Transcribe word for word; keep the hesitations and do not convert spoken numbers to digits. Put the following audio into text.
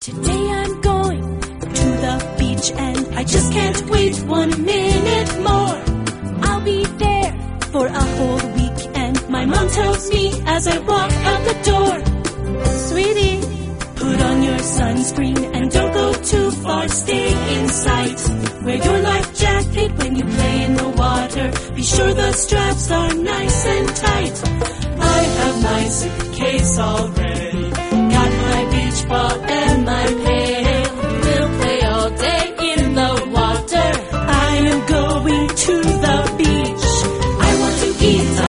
Today I'm going to the beach and I just can't wait one minute more. I'll be there for a whole week and my mom tells me as I walk out the door, sweetie, put on your sunscreen and don't go too far, stay in sight. Wear your life jacket when you play in the water, be sure the straps are nice and tight. I have my suitcase all ready.